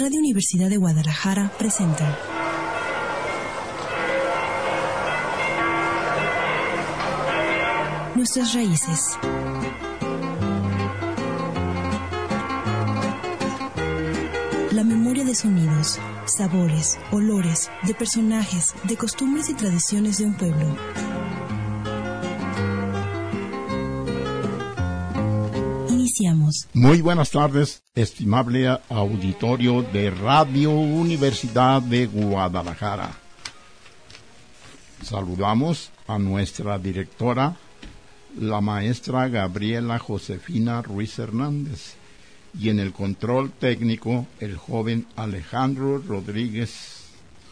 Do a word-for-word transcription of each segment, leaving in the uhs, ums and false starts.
Radio Universidad de Guadalajara presenta Nuestras raíces. La memoria de sonidos, sabores, olores, de personajes, de costumbres y tradiciones de un pueblo. Iniciamos. Muy buenas tardes, estimable auditorio de Radio Universidad de Guadalajara. Saludamos a nuestra directora, la maestra Gabriela Josefina Ruiz Hernández, y en el control técnico el joven Alejandro Rodríguez.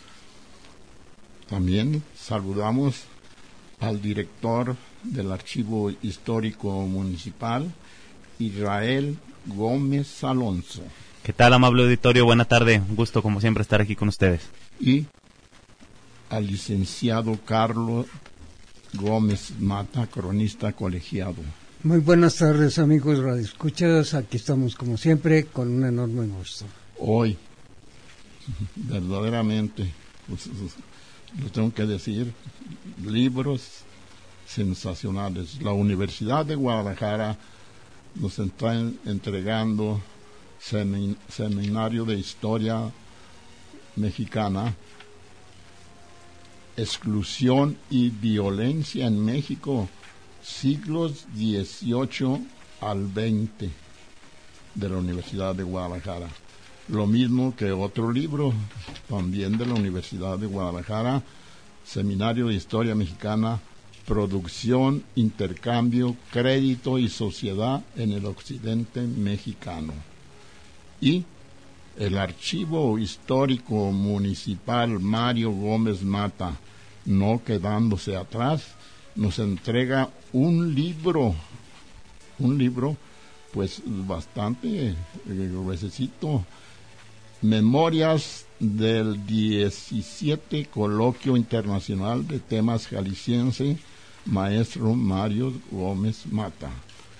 También saludamos al director del Archivo Histórico Municipal, Israel Gómez Alonso. ¿Qué tal, amable auditorio? Buena tarde, un gusto como siempre estar aquí con ustedes. Y al licenciado Carlos Gómez Mata, cronista colegiado. Muy buenas tardes, amigos radioescuchas. Aquí estamos como siempre con un enorme gusto. Hoy, verdaderamente, pues, lo tengo que decir, libros sensacionales. La Universidad de Guadalajara nos está entregando semin, seminario de historia mexicana, exclusión y violencia en México, siglos dieciocho al veinte, de la Universidad de Guadalajara. Lo mismo que otro libro, también de la Universidad de Guadalajara, Seminario de Historia Mexicana, Producción, Intercambio, Crédito y Sociedad en el Occidente Mexicano. Y el Archivo Histórico Municipal Mario Gómez Mata, no quedándose atrás, nos entrega un libro, un libro pues bastante gruesecito, Memorias del diecisiete Coloquio Internacional de Temas Jalisciense, maestro Mario Gómez Mata,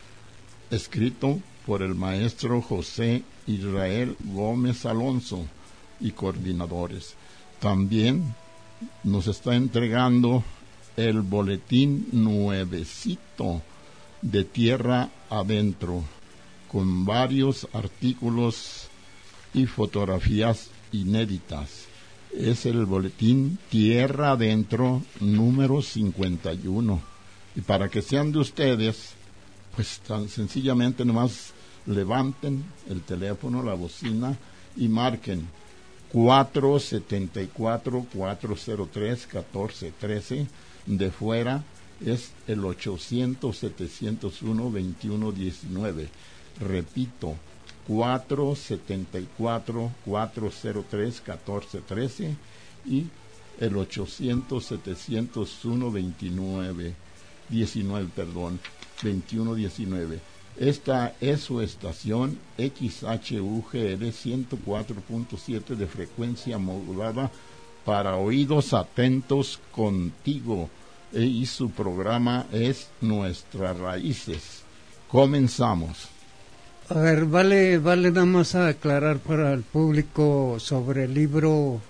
escrito por el maestro José Israel Gómez Alonso y coordinadores. También nos está entregando el boletín nuevecito de Tierra Adentro, con varios artículos y fotografías inéditas. Es el boletín Tierra Adentro número cincuenta y uno. Y para que sean de ustedes, pues tan sencillamente nomás levanten el teléfono, la bocina y marquen cuatro siete cuatro, cuatro cero tres, uno cuatro uno tres. De fuera es el ochocientos, setecientos uno, veintiuno diecinueve. Repito, cuatro siete cuatro, cuatro cero tres, uno cuatro uno tres y el ochocientos, setecientos uno, veintinueve diecinueve, perdón, veintiuno diecinueve. Esta es su estación X H U G L ciento cuatro punto siete de frecuencia modulada para oídos atentos contigo, y su programa es Nuestras Raíces. Comenzamos. A ver, vale, vale nada más aclarar para el público sobre el libro,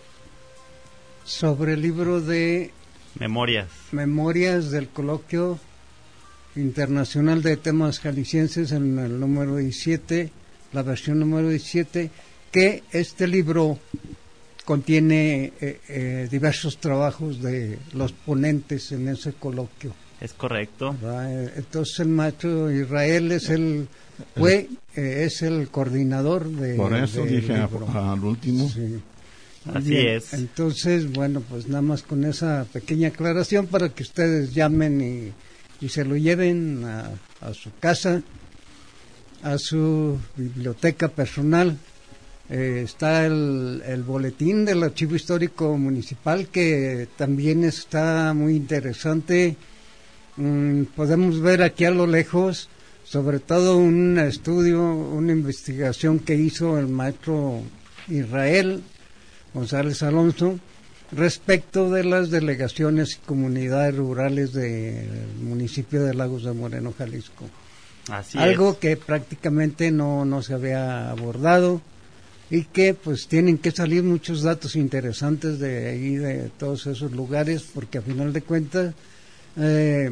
sobre el libro de Memorias. Memorias del Coloquio Internacional de Temas Jaliscienses, en el número diecisiete, la versión número diecisiete, que este libro contiene eh, eh, diversos trabajos de los ponentes en ese coloquio. Es correcto. ¿Verdad? Entonces el maestro Israel es el fue eh, es el coordinador de por eso de dije a, al último. Sí. Así Bien, es. Entonces, bueno, pues nada más con esa pequeña aclaración para que ustedes llamen y, y se lo lleven a, a su casa, a su biblioteca personal. Eh, está el, el boletín del Archivo Histórico Municipal, que también está muy interesante. Mm, podemos ver aquí a lo lejos, sobre todo un estudio, una investigación que hizo el maestro Israel González Alonso respecto de las delegaciones y comunidades rurales del municipio de Lagos de Moreno, Jalisco. Así Algo es. que prácticamente no, no se había abordado. y que pues tienen que salir muchos datos interesantes de ahí, de todos esos lugares, porque a final de cuentas eh,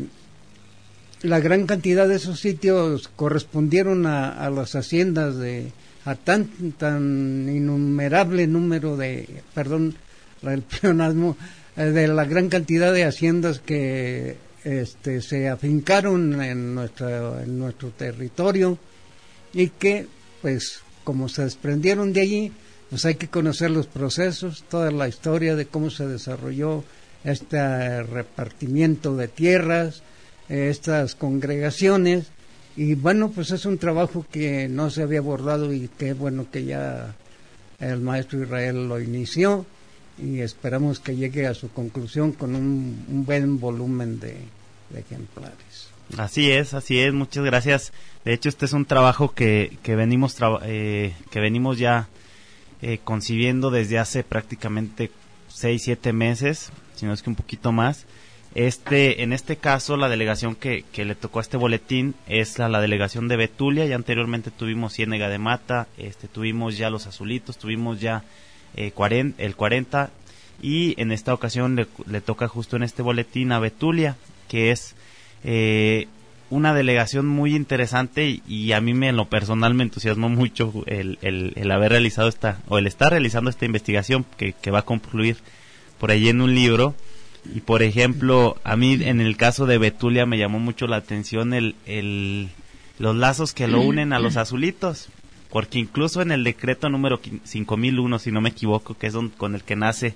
la gran cantidad de esos sitios correspondieron a, a las haciendas de a tan tan innumerable número de, perdón, el pleonasmo, eh, de la gran cantidad de haciendas que este se afincaron en nuestra en nuestro territorio, y que pues como se desprendieron de allí, pues hay que conocer los procesos, toda la historia de cómo se desarrolló este repartimiento de tierras, estas congregaciones, y bueno, pues es un trabajo que no se había abordado, y qué bueno que ya el maestro Israel lo inició, y esperamos que llegue a su conclusión con un, un buen volumen de, de ejemplares. Así es, así es, muchas gracias. De hecho, este es un trabajo que, que venimos traba- eh, que venimos ya eh, concibiendo desde hace prácticamente seis, siete meses, si no es que un poquito más. Este, en este caso, la delegación que, que le tocó a este boletín es la, la delegación de Betulia. Ya anteriormente tuvimos Ciénega de Mata, este, tuvimos ya Los Azulitos, tuvimos ya eh, cuarenta, el cuarenta, y en esta ocasión le, le toca justo en este boletín a Betulia, que es eh, una delegación muy interesante, y, y a mí me, en lo personal me entusiasmó mucho el, el, el haber realizado esta, o el estar realizando esta investigación que, que va a concluir por ahí en un libro. Y por ejemplo, a mí en el caso de Betulia me llamó mucho la atención el, el los lazos que lo unen a los azulitos, porque incluso en el decreto número cinco mil uno, si no me equivoco, que es don, con el que nace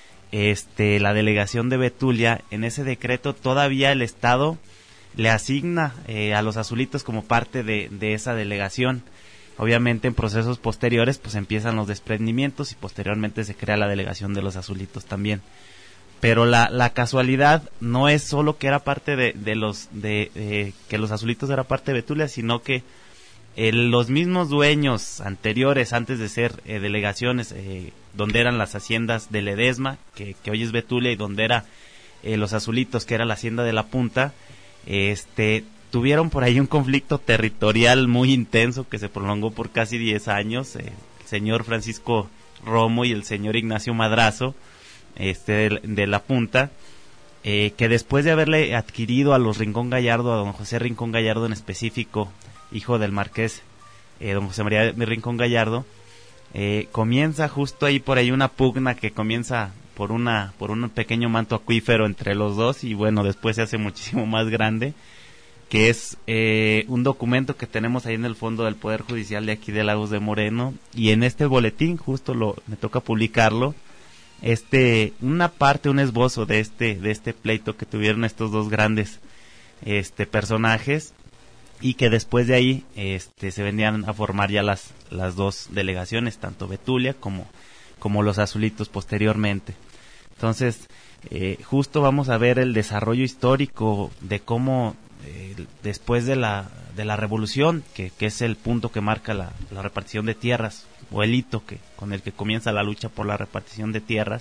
este la delegación de Betulia, en ese decreto todavía el Estado le asigna eh, a los azulitos como parte de, de esa delegación. Obviamente en procesos posteriores pues empiezan los desprendimientos y posteriormente se crea la delegación de los azulitos también. Pero la, la casualidad no es solo que era parte de, de los de eh, que los azulitos era parte de Betulia, sino que eh, los mismos dueños anteriores, antes de ser eh, delegaciones, eh, donde eran las haciendas de Ledesma, que, que hoy es Betulia, y donde era eh, los azulitos, que era la hacienda de La Punta, este tuvieron por ahí un conflicto territorial muy intenso que se prolongó por casi diez años. Eh, el señor Francisco Romo y el señor Ignacio Madrazo, este de, de La Punta, eh, que después de haberle adquirido a los Rincón Gallardo, a don José Rincón Gallardo en específico, hijo del marqués eh, don José María de Rincón Gallardo, eh, comienza justo ahí por ahí una pugna que comienza por una por un pequeño manto acuífero entre los dos, y bueno, después se hace muchísimo más grande, que es eh, un documento que tenemos ahí en el fondo del Poder Judicial de aquí de Lagos de Moreno, y en este boletín justo lo me toca publicarlo. Este, una parte, un esbozo de este, de este pleito que tuvieron estos dos grandes, este, personajes, y que después de ahí, este, se venían a formar ya las, las dos delegaciones, tanto Betulia como, como los azulitos posteriormente. Entonces, eh, justo vamos a ver el desarrollo histórico de cómo, eh, después de la, de la revolución, que, que es el punto que marca la, la repartición de tierras, o el hito que con el que comienza la lucha por la repartición de tierras,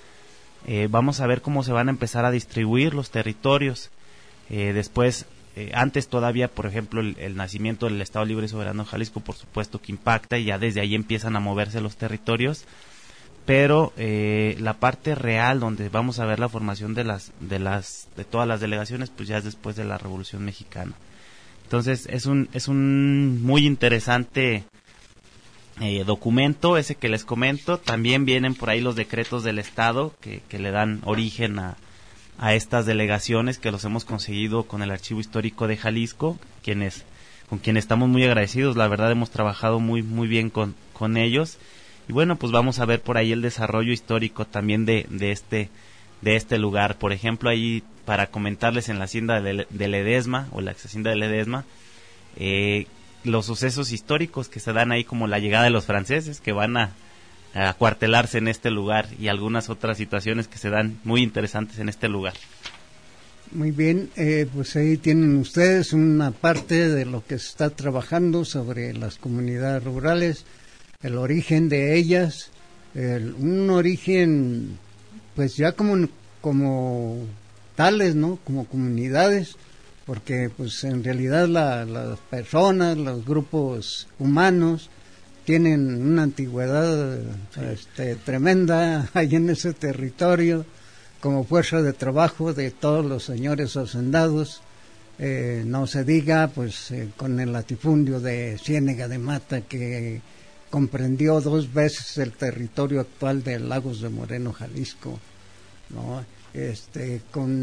eh, vamos a ver cómo se van a empezar a distribuir los territorios. Eh, después, eh, antes todavía, por ejemplo, el, el nacimiento del Estado Libre y Soberano de Jalisco, por supuesto que impacta, y ya desde ahí empiezan a moverse los territorios, pero eh, la parte real donde vamos a ver la formación de las de las de todas las delegaciones, pues ya es después de la Revolución Mexicana. Entonces es un es un muy interesante Eh, documento ese que les comento. También vienen por ahí los decretos del Estado que, que le dan origen a, a estas delegaciones, que los hemos conseguido con el Archivo Histórico de Jalisco, quienes con quienes estamos muy agradecidos. La verdad hemos trabajado muy muy bien con, con ellos, y bueno, pues vamos a ver por ahí el desarrollo histórico también de, de este de este lugar. Por ejemplo, ahí para comentarles, en la hacienda de, de Ledesma, o la ex hacienda de Ledesma, eh los sucesos históricos que se dan ahí, como la llegada de los franceses que van a, a acuartelarse en este lugar, y algunas otras situaciones que se dan muy interesantes en este lugar. Muy bien, eh, pues ahí tienen ustedes una parte de lo que se está trabajando sobre las comunidades rurales, el origen de ellas, el, un origen pues ya como, como tales, ¿no? Como comunidades, porque pues en realidad la, las personas, los grupos humanos tienen una antigüedad sí. este, tremenda ahí en ese territorio, como fuerza de trabajo de todos los señores hacendados. Eh, no se diga pues eh, con el latifundio de Ciénega de Mata, que comprendió dos veces el territorio actual de Lagos de Moreno, Jalisco, ¿no? Este,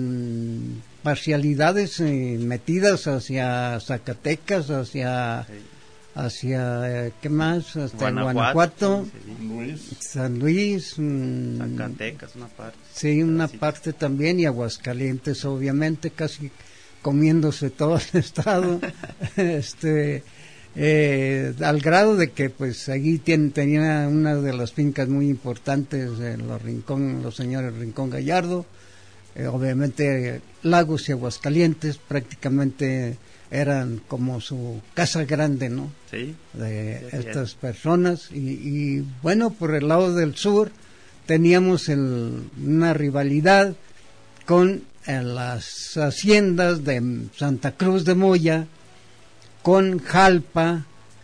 con parcialidades eh, metidas hacia Zacatecas, hacia sí. hacia eh, ¿qué más? Hasta Guanajuato, Guanajuato sí. San Luis, mmm, Zacatecas una parte. Sí, una parte también, y Aguascalientes, obviamente, casi comiéndose todo el estado. este eh, al grado de que pues allí tiene, tenía una de las fincas muy importantes en los Rincón, los señores Rincón Gallardo. Eh, obviamente eh, Lagos y Aguascalientes prácticamente eran como su casa grande, ¿no? Sí. De sí, estas sí. personas. Y, y bueno, por el lado del sur teníamos el, una rivalidad con en las haciendas de Santa Cruz de Moya, con Jalpa,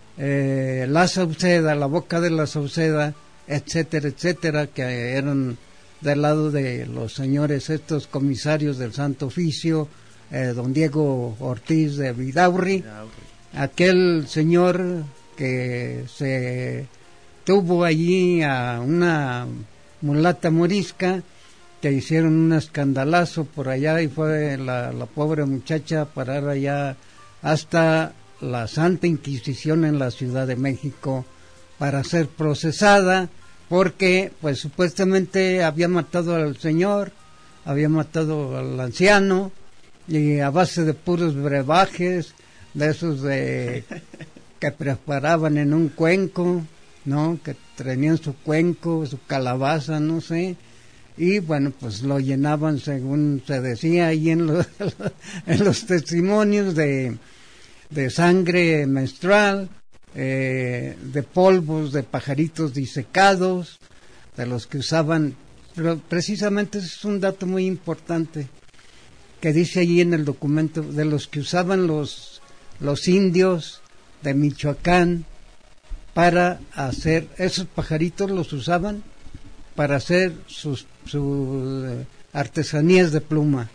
eh, La Sauceda, la Boca de la Sauceda, etcétera, etcétera, que eran del lado de los señores estos comisarios del Santo Oficio, eh, don Diego Ortiz de Vidaurri, aquel señor que se tuvo allí a una mulata morisca, que hicieron un escandalazo por allá, y fue la, la pobre muchacha a parar allá hasta la Santa Inquisición en la Ciudad de México para ser procesada, porque pues supuestamente había matado al señor, había matado al anciano, y a base de puros brebajes, de esos de que preparaban en un cuenco, ¿no? Que tenían su cuenco, su calabaza, no sé. Y bueno, pues lo llenaban, según se decía ahí en los, en los testimonios, de, de sangre menstrual, eh, de polvos de pajaritos disecados, de los que usaban. Pero precisamente ese es un dato muy importante que dice allí en el documento, de los que usaban los, los indios de Michoacán para hacer, esos pajaritos los usaban para hacer sus, sus eh, artesanías de pluma.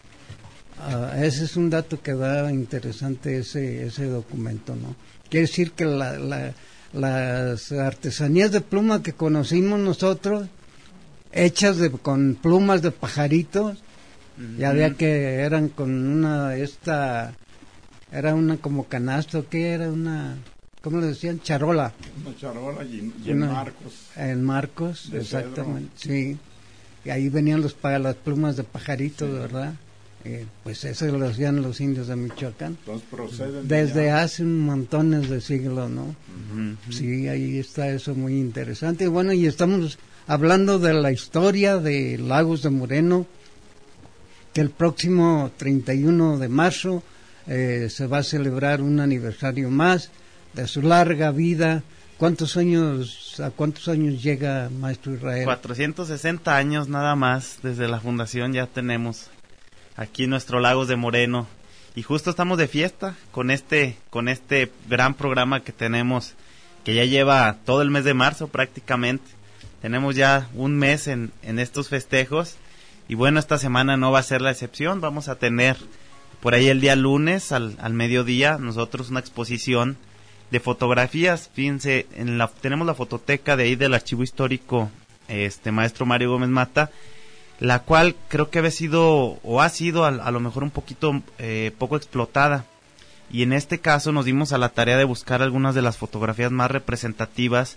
Uh, ese es un dato que da interesante ese ese documento, ¿no? Quiere decir que la, la, las artesanías de pluma que conocimos nosotros, hechas de, con plumas de pajaritos, uh-huh. ya había que eran con una, esta, era una como canasto, ¿qué era? Una... ¿Cómo le decían? Charola. Una charola y, y en Una, marcos. En marcos, exactamente, cedro. Sí. Y ahí venían los las plumas de pajaritos, sí. ¿verdad? Eh, pues eso lo hacían los indios de Michoacán. Entonces proceden desde de hace un montones de siglos, ¿no? Uh-huh. Sí, ahí está eso muy interesante. Bueno, y estamos hablando de la historia de Lagos de Moreno, que el próximo treinta y uno de marzo eh, se va a celebrar un aniversario más de su larga vida. ¿Cuántos años, a cuántos años llega, maestro Israel? cuatrocientos sesenta años nada más, desde la fundación ya tenemos aquí nuestro Lagos de Moreno, y justo estamos de fiesta con este, con este gran programa que tenemos, que ya lleva todo el mes de marzo prácticamente. Tenemos ya un mes en, en estos festejos, y bueno, esta semana no va a ser la excepción. Vamos a tener por ahí el día lunes al, al mediodía nosotros una exposición de fotografías. Fíjense, en la, tenemos la fototeca de ahí del Archivo Histórico, este maestro Mario Gómez Mata, la cual creo que había sido o ha sido a, a lo mejor un poquito eh, poco explotada, y en este caso nos dimos a la tarea de buscar algunas de las fotografías más representativas,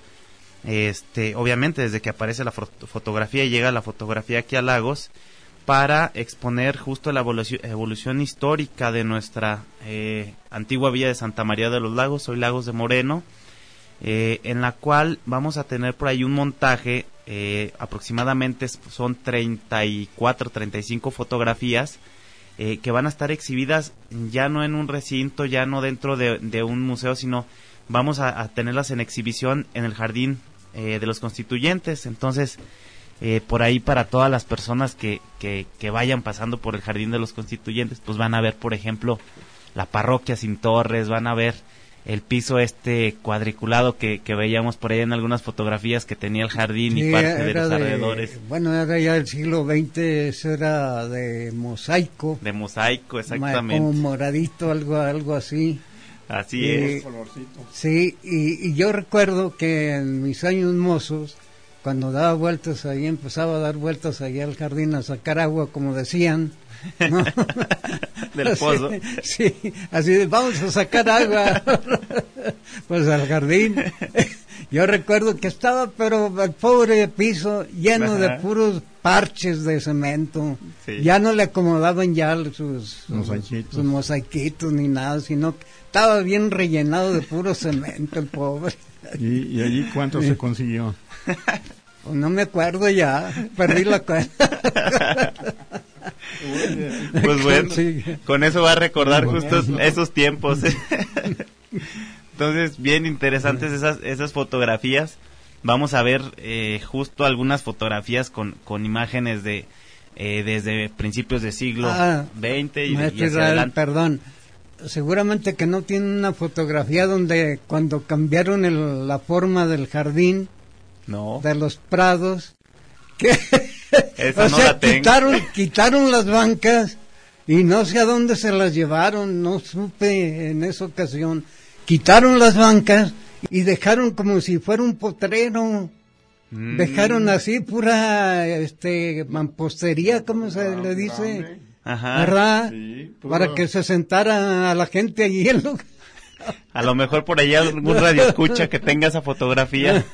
este obviamente desde que aparece la foto, fotografía y llega la fotografía aquí a Lagos, para exponer justo la evolución, evolución histórica de nuestra eh, antigua villa de Santa María de los Lagos, hoy Lagos de Moreno, eh, en la cual vamos a tener por ahí un montaje, eh, aproximadamente son treinta y cuatro, treinta y cinco fotografías, eh, que van a estar exhibidas ya no en un recinto, ya no dentro de, de un museo, sino vamos a, a tenerlas en exhibición en el Jardín eh, de los Constituyentes. Entonces, Eh, por ahí para todas las personas que, que, que vayan pasando por el Jardín de los Constituyentes, pues van a ver, por ejemplo, la parroquia Sin Torres, van a ver el piso este cuadriculado que, que veíamos por ahí en algunas fotografías que tenía el jardín Sí, y parte de los de, alrededores. Bueno, era ya el siglo veinte, eso era de mosaico. De mosaico, exactamente. Como moradito, algo, algo así. Así y, es. Sí, y, y yo recuerdo que en mis años mozos, cuando daba vueltas ahí, empezaba a dar vueltas ahí al jardín a sacar agua, como decían, ¿no? Del pozo. Sí, sí, así de, vamos a sacar agua, pues al jardín. Yo recuerdo que estaba, pero el pobre piso lleno Ajá. de puros parches de cemento. Sí. Ya no le acomodaban ya sus, sus, mosaiquitos. sus mosaiquitos ni nada, sino que estaba bien rellenado de puro cemento el pobre. ¿Y, y allí cuánto sí. se consiguió? Pues no me acuerdo ya, perdí la cuenta. Pues bueno, sí. Con eso va a recordar justo esos tiempos. Entonces, bien interesantes esas esas fotografías. Vamos a ver eh, justo algunas fotografías con, con imágenes de eh, desde principios del siglo ah, veinte y, y hacia Israel, adelante. Perdón, seguramente que no tiene una fotografía donde cuando cambiaron el, la forma del jardín, no, de los prados, que esa o no sea, la tengo. quitaron, quitaron las bancas y no sé a dónde se las llevaron, no supe en esa ocasión. Quitaron las bancas y dejaron como si fuera un potrero. Mm. Dejaron así pura este mampostería, ¿cómo se ah, le dice? Grande. Ajá. ¿Verdad? Sí, para que se sentara a la gente allí en lugar. A lo mejor por allá algún radio escucha que tenga esa fotografía.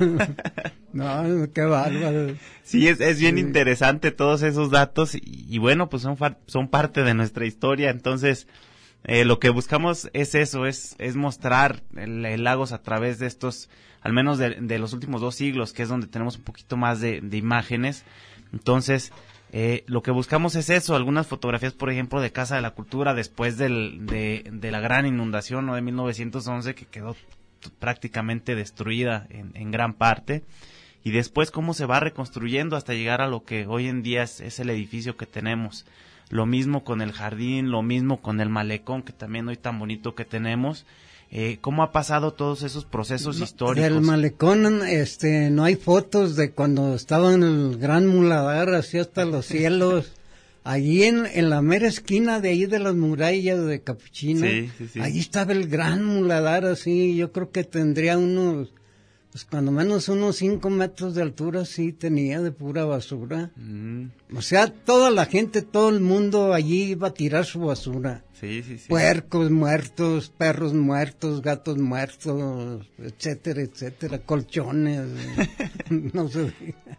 No, qué bárbaro. Sí, es, es bien sí. interesante todos esos datos y, y bueno, pues son, son parte de nuestra historia, entonces eh, lo que buscamos es eso, es, es mostrar el, el Lagos a través de estos, al menos de, de los últimos dos siglos, que es donde tenemos un poquito más de, de imágenes, entonces Eh, lo que buscamos es eso, algunas fotografías, por ejemplo, de Casa de la Cultura después del, de, de la gran inundación, ¿no?, de mil novecientos once, que quedó t- prácticamente destruida en, en gran parte, y después cómo se va reconstruyendo hasta llegar a lo que hoy en día es, es el edificio que tenemos. Lo mismo con el jardín, lo mismo con el malecón, que también hoy tan bonito que tenemos. Eh, ¿Cómo ha pasado todos esos procesos no, históricos? Del malecón, este, no hay fotos de cuando estaba en el Gran Muladar, así hasta los cielos, allí en, en la mera esquina de ahí de las murallas de Capuchino, sí, sí, sí. Allí estaba el Gran Muladar, así, yo creo que tendría unos, pues cuando menos unos cinco metros de altura, sí tenía, de pura basura. Mm. O sea, toda la gente, todo el mundo allí iba a tirar su basura. Sí, sí, sí. Puercos muertos, perros muertos, gatos muertos, etcétera, etcétera, colchones, no sé.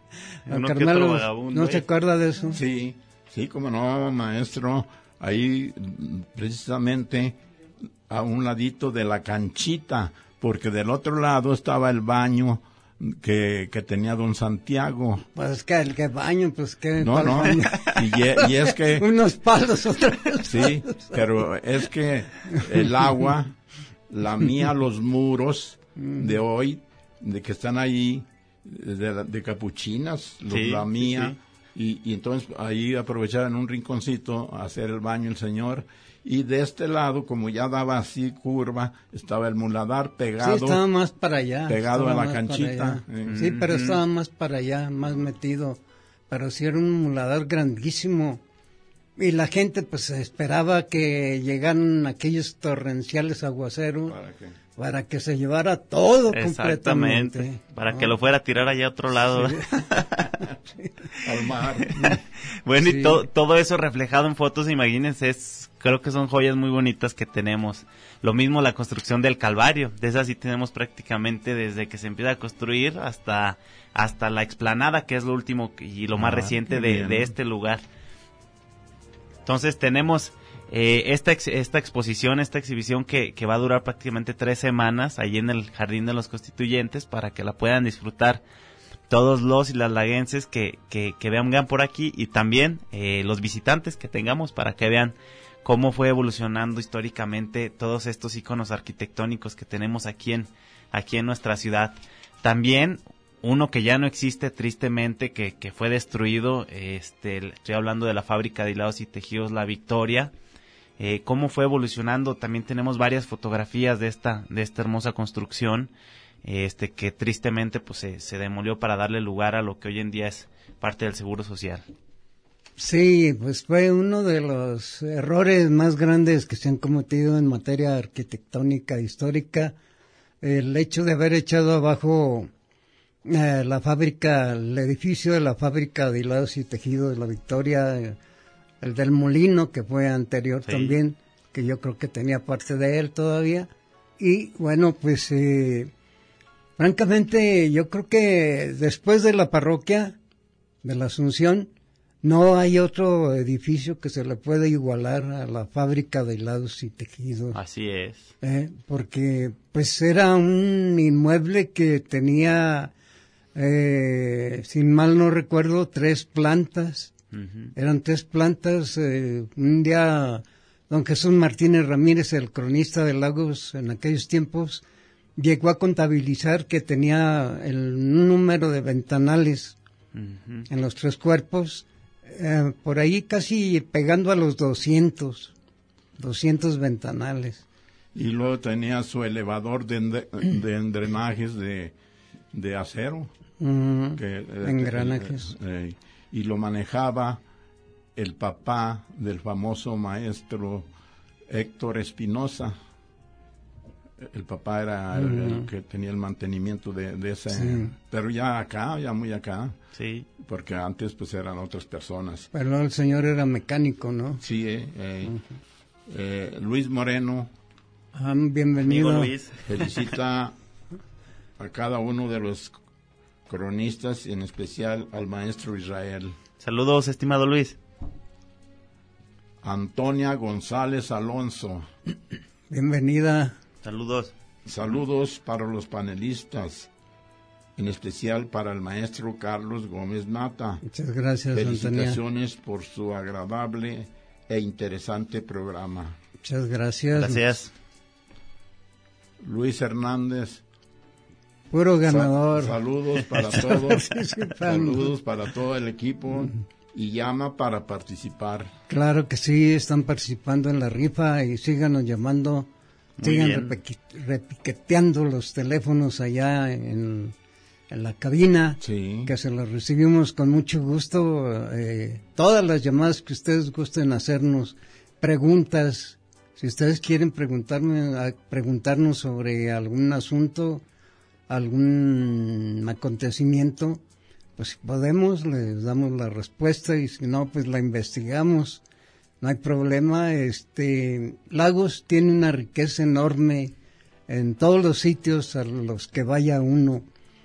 Carmelo, ¿no se acuerda de eso? Sí, sí, como no, maestro. Ahí, precisamente, a un ladito de la canchita, porque del otro lado estaba el baño que, que tenía don Santiago. Pues que el que baño, pues que... No, no, y, y es que... Unos palos otra vez. Sí, pero es que el agua lamía los muros de hoy, de que están ahí, de, de capuchinas, los sí, lamía, sí, sí. Y, y entonces ahí aprovechaba en un rinconcito a hacer el baño el señor. Y de este lado, como ya daba así curva, estaba el muladar pegado. Sí, estaba más para allá. Pegado a la canchita. Eh. Sí, pero estaba más para allá, más metido. Pero sí era un muladar grandísimo. Y la gente pues esperaba que llegaran aquellos torrenciales aguaceros. ¿Para qué? Para que se llevara todo exactamente, completamente. Para ¿no? que lo fuera a tirar allá a otro lado. Sí. Sí. Al mar. Bueno, sí. Y to- todo eso reflejado en fotos, imagínense, es, creo que son joyas muy bonitas que tenemos. Lo mismo la construcción del Calvario, de esa sí tenemos prácticamente desde que se empieza a construir hasta, hasta la explanada, que es lo último y lo más ah, reciente de, de este lugar. Entonces tenemos... Eh, esta ex, esta exposición, esta exhibición que, que va a durar prácticamente tres semanas ahí en el Jardín de los Constituyentes para que la puedan disfrutar todos los y las laguenses que, que, que vean, vean por aquí y también eh, los visitantes que tengamos para que vean cómo fue evolucionando históricamente todos estos iconos arquitectónicos que tenemos aquí en, aquí en nuestra ciudad. También uno que ya no existe tristemente, que, que fue destruido, este, estoy hablando de la fábrica de hilados y tejidos La Victoria. eh, cómo fue evolucionando. También tenemos varias fotografías de esta, de esta hermosa construcción, este que tristemente pues se, se demolió para darle lugar a lo que hoy en día es parte del Seguro Social. Sí, pues fue uno de los errores más grandes que se han cometido en materia arquitectónica histórica, el hecho de haber echado abajo eh, la fábrica, el edificio de la fábrica de hilados y tejidos de la Victoria, eh, el del molino que fue anterior sí. también, que yo creo que tenía parte de él todavía, y bueno, pues eh, francamente yo creo que después de la parroquia de la Asunción, no hay otro edificio que se le pueda igualar a la fábrica de hilados y tejidos. Así es. Eh, porque pues era un inmueble que tenía, eh, sin mal no recuerdo, tres plantas. Uh-huh. Eran tres plantas. Eh, un día don Jesús Martínez Ramírez, el cronista de Lagos en aquellos tiempos, llegó a contabilizar que tenía el número de ventanales uh-huh. en los tres cuerpos. Eh, por ahí casi pegando a los doscientos, doscientos ventanales. Y luego tenía su elevador de, ende, de endrenajes de, de acero. Uh-huh. que, eh, engranajes. Eh, eh, y lo manejaba el papá del famoso maestro Héctor Espinosa. El papá era uh-huh. el, el que tenía el mantenimiento de, de ese, sí. pero ya acá, ya muy acá, sí, porque antes pues eran otras personas. Pero el señor era mecánico, ¿no? Sí, eh, eh, uh-huh. eh, Luis Moreno, ah, bienvenido. Amigo Luis. Felicita a cada uno de los cronistas, y en especial al maestro Israel. Saludos, estimado Luis. Antonia González Alonso. Bienvenida. Saludos. Saludos para los panelistas, en especial para el maestro Carlos Gómez Mata. Muchas gracias, Felicitaciones Antonia. por su agradable e interesante programa. Muchas gracias. Gracias. Luis Hernández. Puro ganador. Sa- saludos para todos. Saludos para todo el equipo. Y llama para participar. Claro que sí, están participando en la rifa y síganos llamando. Muy Sigan bien. repique- repiqueteando los teléfonos allá en, en la cabina, Sí. que se los recibimos con mucho gusto. Eh, todas las llamadas que ustedes gusten hacernos, preguntas, si ustedes quieren preguntarme, a- preguntarnos sobre algún asunto, algún acontecimiento, pues si podemos, les damos la respuesta, y si no, pues la investigamos. No hay problema. Este Lagos tiene una riqueza enorme en todos los sitios a los que vaya uno.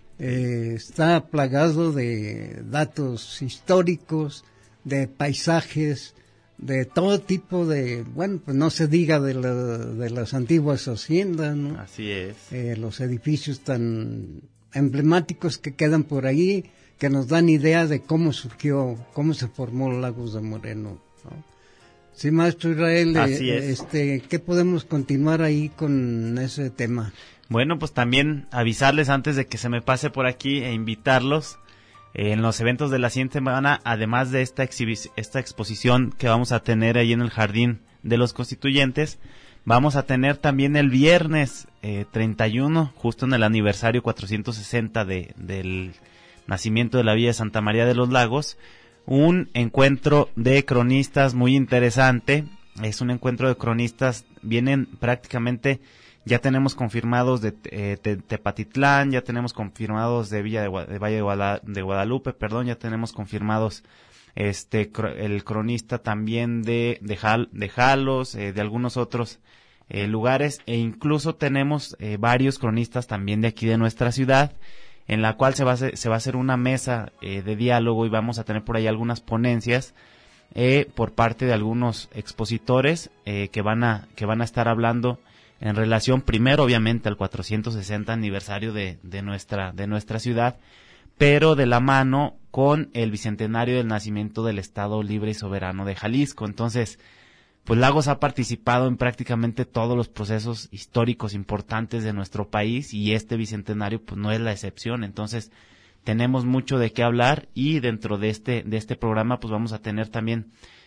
Eh, está plagado de datos históricos, de paisajes, de todo tipo de, bueno, pues no se diga de, la, de las antiguas haciendas, ¿no? Así es. Eh, los edificios tan emblemáticos que quedan por ahí, que nos dan idea de cómo surgió, cómo se formó Lagos de Moreno, ¿no? Sí, maestro Israel, Así eh, es. este, ¿qué podemos continuar ahí con ese tema? Bueno, pues también avisarles antes de que se me pase por aquí e invitarlos eh, en los eventos de la siguiente semana, además de esta, exhibi- esta exposición que vamos a tener ahí en el Jardín de los Constituyentes, vamos a tener también el viernes eh, treinta y uno, justo en el aniversario cuatrocientos sesenta de, del nacimiento de la Villa de Santa María de los Lagos, un encuentro de cronistas muy interesante. Es un encuentro de cronistas, vienen prácticamente, ya tenemos confirmados de, eh, de Tepatitlán, ya tenemos confirmados de Villa de, Gua- de Valle de, Guada- de Guadalupe, perdón, ya tenemos confirmados este cro- el cronista también de de, Jal, de Jalos, eh, de algunos otros eh, lugares, e incluso tenemos eh, varios cronistas también de aquí de nuestra ciudad, en la cual se va a hacer, se va a hacer una mesa eh, de diálogo, y vamos a tener por ahí algunas ponencias eh, por parte de algunos expositores eh, que van a que van a estar hablando en relación, primero obviamente al cuatrocientos sesenta aniversario de, de nuestra de nuestra ciudad, pero de la mano con el bicentenario del nacimiento del Estado Libre y Soberano de Jalisco. Entonces, pues Lagos ha participado en prácticamente todos los procesos históricos importantes de nuestro país, y este bicentenario pues no es la excepción. Entonces tenemos mucho de qué hablar, y dentro de este de este programa pues vamos a tener también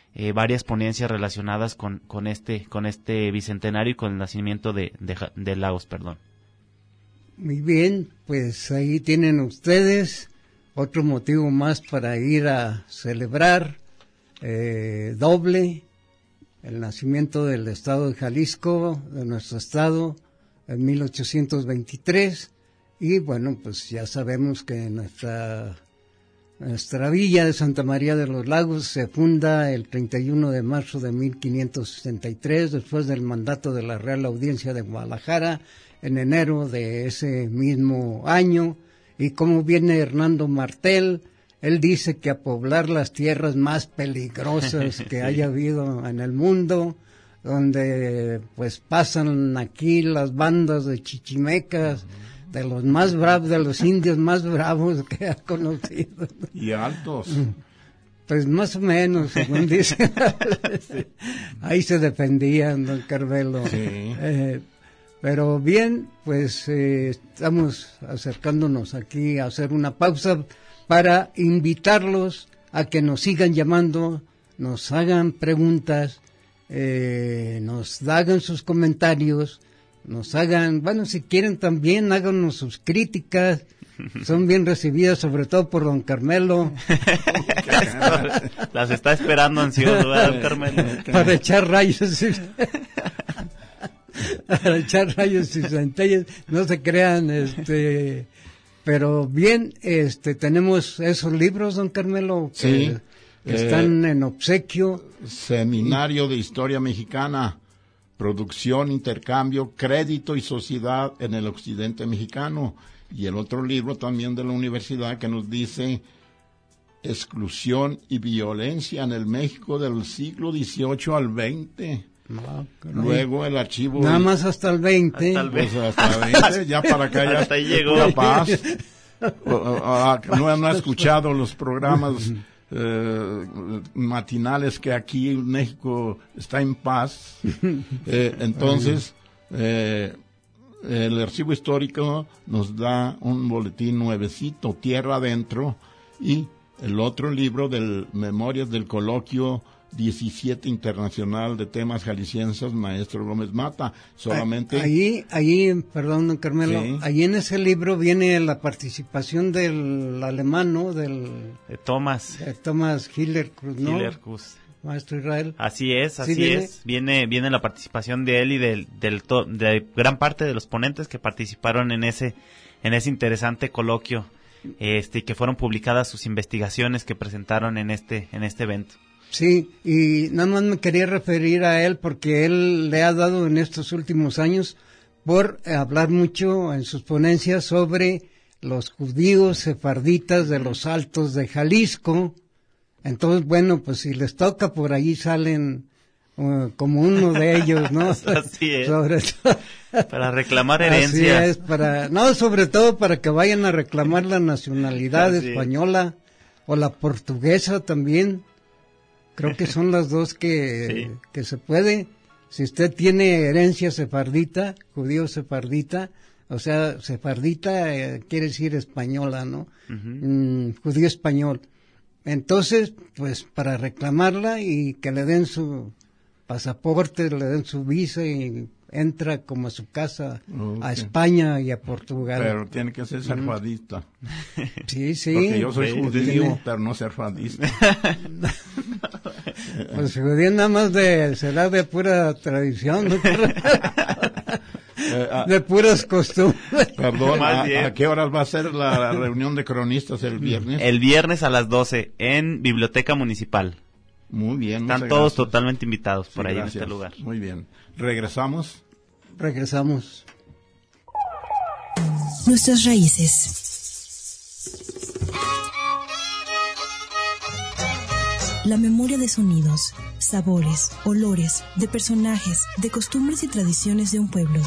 eh, varias ponencias relacionadas con, con este con este bicentenario y con el nacimiento de, de, de Lagos, perdón. Muy bien, pues ahí tienen ustedes otro motivo más para ir a celebrar eh, doble el nacimiento del estado de Jalisco, de nuestro estado, en mil ochocientos veintitrés, y bueno, pues ya sabemos que nuestra nuestra villa de Santa María de los Lagos se funda el treinta y uno de marzo de mil quinientos sesenta y tres, después del mandato de la Real Audiencia de Guadalajara, en enero de ese mismo año. Y como viene Hernando Martel, él dice que a poblar las tierras más peligrosas que sí. haya habido en el mundo, donde pues pasan aquí las bandas de chichimecas, uh-huh. de los más bravos, de los indios más bravos que ha conocido. Y altos. Pues más o menos, según dicen. Sí. Ahí se defendían, don Carmelo. Sí. Eh, pero bien, pues eh, estamos acercándonos aquí a hacer una pausa para invitarlos a que nos sigan llamando, nos hagan preguntas, eh, nos hagan sus comentarios, nos hagan, bueno, si quieren también háganos sus críticas, son bien recibidas, sobre todo por don Carmelo. Las está esperando ansioso, ¿verdad, don Carmelo? Para echar rayos. Para echar rayos y centellas, no se crean, este, pero bien, este, tenemos esos libros, don Carmelo, que, sí, que eh, están en obsequio. Seminario de Historia Mexicana, Producción, Intercambio, Crédito y Sociedad en el Occidente Mexicano, y el otro libro también de la universidad que nos dice Exclusión y Violencia en el México del siglo dieciocho al veinte. No, luego el archivo nada más hasta el veinte, hasta el veinte, pues hasta el veinte ya para acá ya hasta ahí llegó la paz. o, o, o, no, no ha escuchado los programas eh, matinales que aquí en México está en paz, eh, entonces eh, el archivo histórico nos da un boletín nuevecito, Tierra Adentro, y el otro libro del Memorias del Coloquio diecisiete Internacional de Temas Jaliscienses, maestro Gómez Mata. Solamente ahí, ahí, perdón, don Carmelo, sí. ahí en ese libro viene la participación del alemán, ¿no? Del de Thomas, de Thomas Hillerkruse, ¿no? Hillerkruse. Maestro Israel. Así es, así ¿Sí viene? es. Viene, viene la participación de él y del, del to, de gran parte de los ponentes que participaron en ese, en ese interesante coloquio, este, y que fueron publicadas sus investigaciones que presentaron en este, en este evento. Sí, y nada más me quería referir a él porque él le ha dado en estos últimos años por hablar mucho en sus ponencias sobre los judíos sefarditas de los Altos de Jalisco. Entonces, bueno, pues si les toca por ahí salen uh, como uno de ellos, ¿no? Así es. Sobre todo, para reclamar herencias. Así es, para, no, sobre todo para que vayan a reclamar la nacionalidad Así española es. O la portuguesa también. Creo que son las dos que, sí. que se puede. Si usted tiene herencia sefardita, judío sefardita, o sea, sefardita eh, quiere decir española, ¿no? Uh-huh. Mm, judío español. Entonces, pues para reclamarla y que le den su pasaporte, le den su visa y entra como a su casa, okay. A España y a Portugal. Pero tiene que ser serfadista. Sí, sí. Porque yo soy sí, judío, tiene... pero no serfadista. Pues judío nada más de, será de pura tradición, ¿no? De puras costumbres. Perdón, ¿a, ¿a qué horas va a ser la reunión de cronistas el viernes? El viernes a las doce en Biblioteca Municipal. Muy bien. Están todos gracias. Totalmente invitados por sí, ahí gracias. En este lugar. Muy bien. ¿Regresamos? Regresamos. Nuestras raíces. La memoria de sonidos, sabores, olores, de personajes, de costumbres y tradiciones de un pueblo.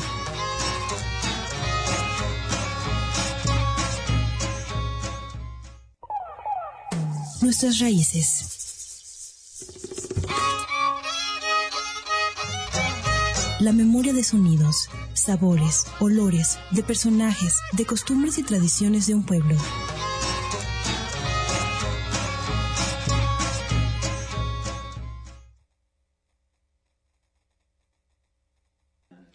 Nuestras raíces. La memoria de sonidos, sabores, olores, de personajes, de costumbres y tradiciones de un pueblo.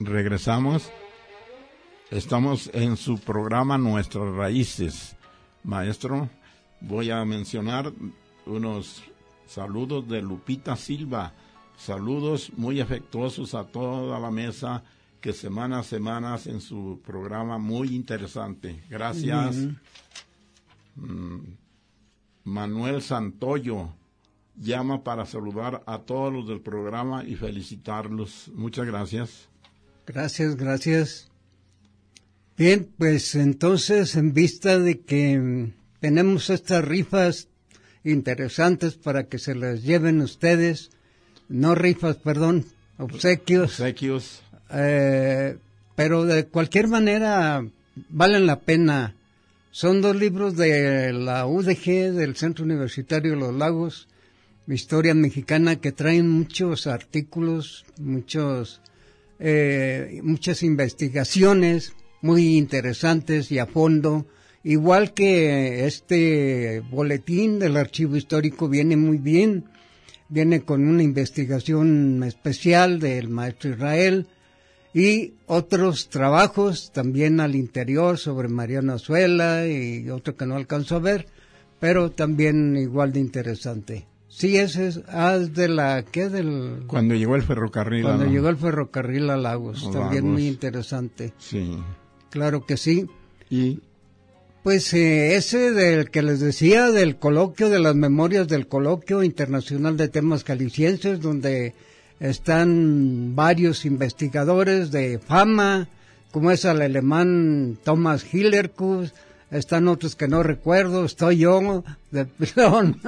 regresamos. Estamos en su programa Nuestras Raíces. Maestro, voy a mencionar unos saludos de Lupita Silva. Saludos muy afectuosos a toda la mesa que semana a semana hacen su programa muy interesante. Gracias. Mm. Manuel Santoyo llama para saludar a todos los del programa y felicitarlos. Muchas gracias. Gracias, gracias. Bien, pues entonces, en vista de que mm, tenemos estas rifas interesantes para que se las lleven ustedes, no rifas, perdón, obsequios. Obsequios. Eh, pero de cualquier manera valen la pena. Son dos libros de la U D G, del Centro Universitario de los Lagos, Historia Mexicana, que traen muchos artículos, muchos, eh, muchas investigaciones muy interesantes y a fondo. Igual que este boletín del Archivo Histórico viene muy bien, viene con una investigación especial del maestro Israel y otros trabajos también al interior sobre Mariano Azuela y otro que no alcanzo a ver, pero también igual de interesante. Sí, ese es ah, de la ¿qué? Del cuando llegó el ferrocarril. Cuando a, llegó el ferrocarril a Lagos, a también Lagos. muy interesante. Sí. Claro que sí. Y Pues eh, ese del que les decía, del coloquio, de las memorias del coloquio internacional de temas jaliscienses, donde están varios investigadores de fama, como es el alemán Thomas Hillerkus, están otros que no recuerdo, estoy yo, de perdón,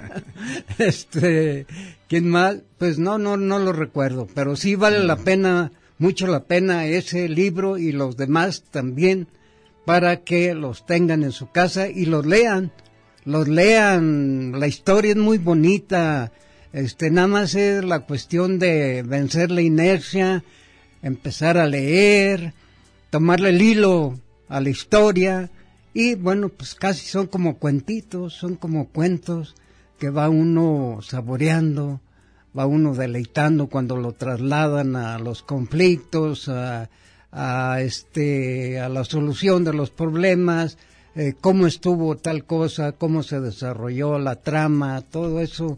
este, ¿quién más? Pues no, no, no lo recuerdo, pero sí vale la pena, mucho la pena ese libro y los demás también, para que los tengan en su casa y los lean, los lean, la historia es muy bonita, este, nada más es la cuestión de vencer la inercia, empezar a leer, tomarle el hilo a la historia, y bueno, pues casi son como cuentitos, son como cuentos que va uno saboreando, va uno deleitando cuando lo trasladan a los conflictos, a a este a la solución de los problemas, eh, cómo estuvo tal cosa, cómo se desarrolló la trama, todo eso,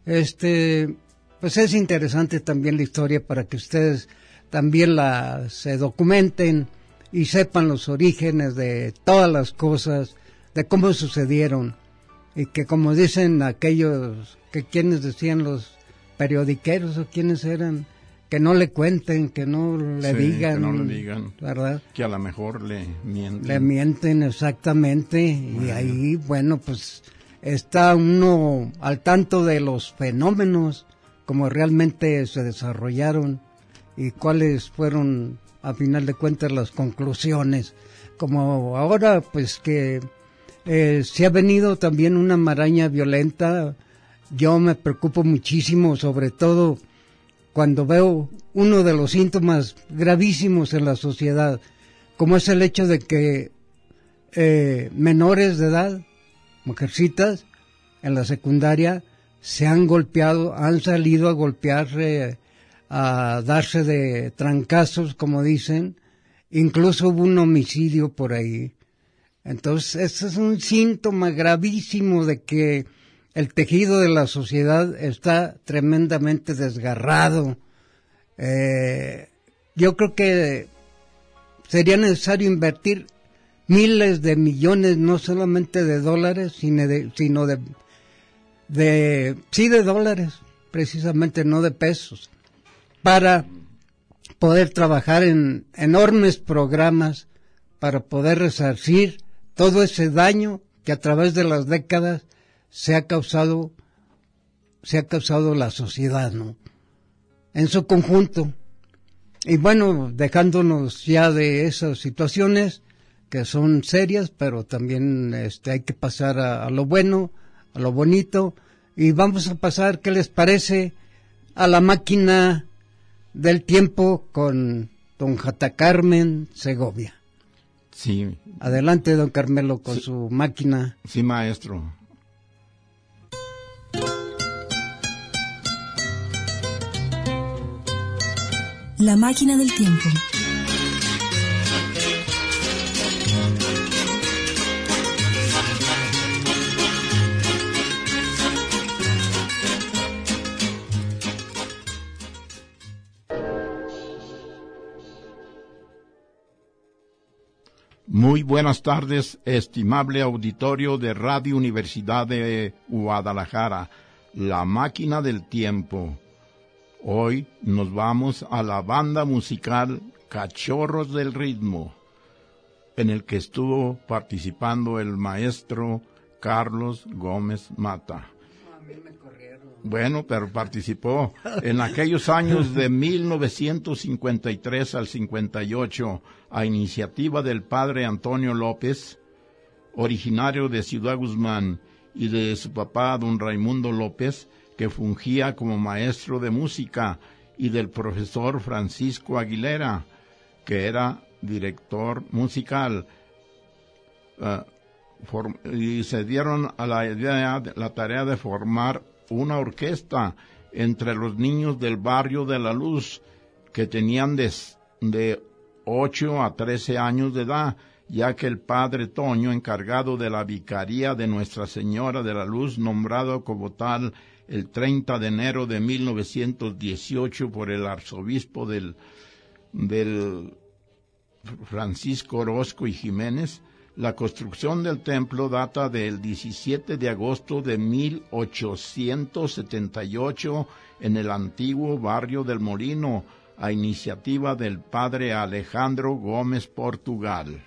este pues es interesante también la historia para que ustedes también la se documenten y sepan los orígenes de todas las cosas, de cómo sucedieron, y que como dicen aquellos, que quienes decían los periodiqueros o quienes eran, que no le cuenten, que no le sí, digan, que no le digan, ¿verdad? Que a lo mejor le mienten. Le mienten exactamente, bueno. Y ahí, bueno, pues está uno al tanto de los fenómenos, como realmente se desarrollaron y cuáles fueron, a final de cuentas, las conclusiones. Como ahora, pues que eh, se ha venido también una maraña violenta, yo me preocupo muchísimo, sobre todo cuando veo uno de los síntomas gravísimos en la sociedad, como es el hecho de que eh, menores de edad, mujercitas, en la secundaria, se han golpeado, han salido a golpearse, a darse de trancazos, como dicen, incluso hubo un homicidio por ahí. Entonces, ese es un síntoma gravísimo de que el tejido de la sociedad está tremendamente desgarrado. Eh, yo creo que sería necesario invertir miles de millones, no solamente de dólares, sino de, sino de, de sí de dólares, precisamente no de pesos, para poder trabajar en enormes programas para poder resarcir todo ese daño que a través de las décadas se ha causado, se ha causado la sociedad, ¿no? En su conjunto. Y bueno, dejándonos ya de esas situaciones que son serias, pero también este, hay que pasar a, a lo bueno, a lo bonito, y vamos a pasar, ¿qué les parece?, a la máquina del tiempo con don Jata Carmen Segovia. Sí. Adelante, don Carmelo, con sí, su máquina. Sí, maestro. La máquina del tiempo. Muy buenas tardes, estimable auditorio de Radio Universidad de Guadalajara, la máquina del tiempo. Hoy nos vamos a la banda musical Cachorros del Ritmo, en el que estuvo participando el maestro Carlos Gómez Mata. A mí me corrieron. Bueno, pero participó en aquellos años de mil novecientos cincuenta y tres al cincuenta y ocho, a iniciativa del padre Antonio López, originario de Ciudad Guzmán, y de su papá, don Raimundo López, que fungía como maestro de música, y del profesor Francisco Aguilera, que era director musical. Uh, form- y se dieron a la idea, la tarea de formar una orquesta entre los niños del barrio de La Luz, que tenían de, de ocho a trece años de edad, ya que el padre Toño, encargado de la vicaría de Nuestra Señora de la Luz, nombrado como tal el treinta de enero de mil novecientos dieciocho por el arzobispo del, del Francisco Orozco y Jiménez, la construcción del templo data del diecisiete de agosto de mil ochocientos setenta y ocho en el antiguo barrio del Molino, a iniciativa del padre Alejandro Gómez Portugal.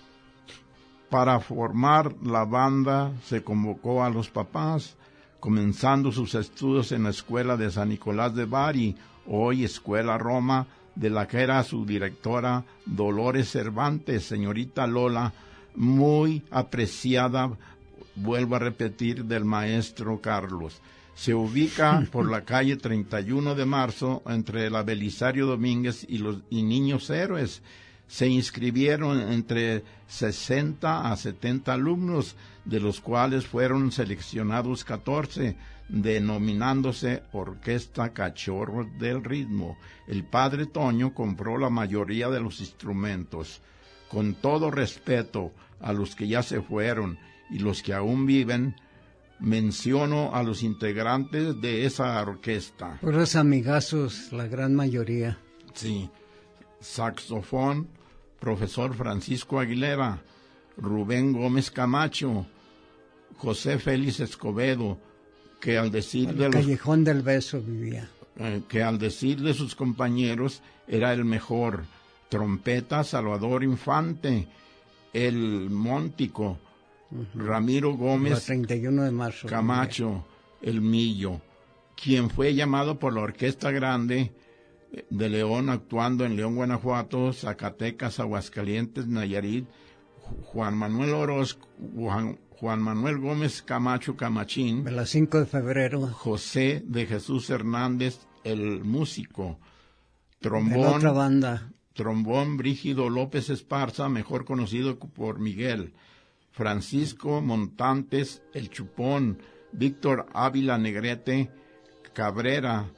Para formar la banda se convocó a los papás, comenzando sus estudios en la escuela de San Nicolás de Bari, hoy Escuela Roma, de la que era su directora Dolores Cervantes, señorita Lola, muy apreciada, vuelvo a repetir, del maestro Carlos. Se ubica por la calle treinta y uno de marzo entre la Belisario Domínguez y los y Niños Héroes. Se inscribieron entre sesenta a setenta alumnos, de los cuales fueron seleccionados catorce, denominándose Orquesta Cachorros del Ritmo. El padre Toño compró la mayoría de los instrumentos. Con todo respeto a los que ya se fueron y los que aún viven, menciono a los integrantes de esa orquesta. Puros amigazos, la gran mayoría. Sí. Saxofón, profesor Francisco Aguilera, Rubén Gómez Camacho, José Félix Escobedo, que al decir El de los, Callejón del Beso vivía. eh, que al decir de sus compañeros era el mejor. Trompeta, Salvador Infante, el Móntico, uh-huh. Ramiro Gómez La treinta y uno de marzo Camacho, el Millo, quien fue llamado por la Orquesta Grande de León, actuando en León, Guanajuato, Zacatecas, Aguascalientes, Nayarit, Juan Manuel Orozco, Juan, Juan Manuel Gómez Camacho Camachín, de las cinco de febrero, José de Jesús Hernández, el músico, trombón, de la otra banda, trombón Brígido López Esparza, mejor conocido por Miguel, Francisco Montantes, el Chupón, Víctor Ávila Negrete, Cabrera,